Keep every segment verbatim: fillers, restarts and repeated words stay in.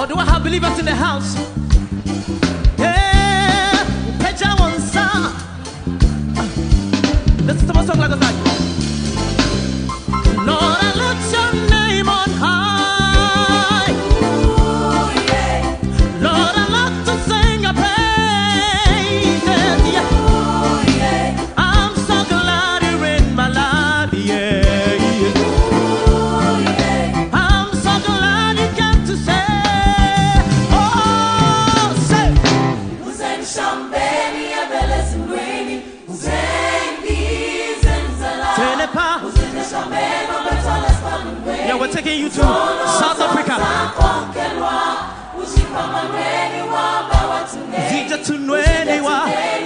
Or do I have believers in the house? Yeah, Peja one song. Let's sing a song like that. Lord, I lift your name on high. Ooh, yeah. Lord, I love to sing your praises. Yeah. Ooh, yeah. I'm so glad you're in my life. Yeah. Yeah, we're taking you to South Africa. Zija tunweniwa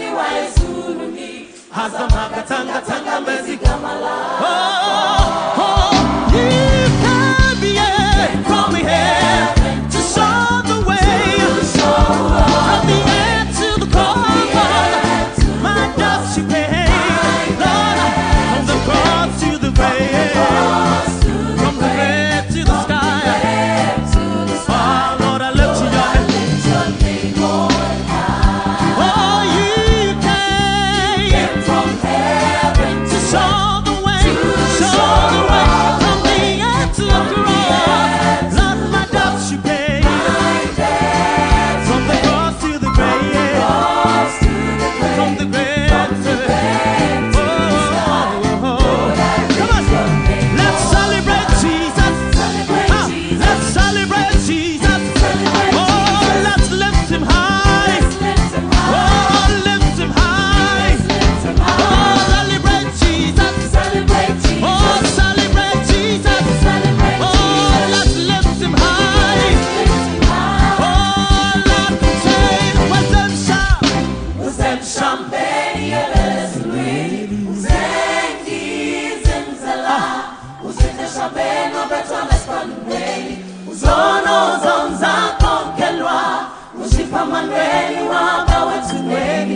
Hazamaka tanga tanga mezika mala. Oh, oh, you can be here from here to show the way. From the air to the cold, my dust you paid, Lord, from the cross to the grave.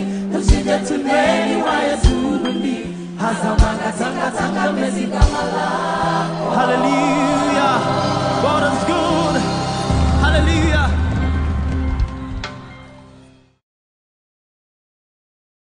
Hazamanga tanga tanga mezika mala.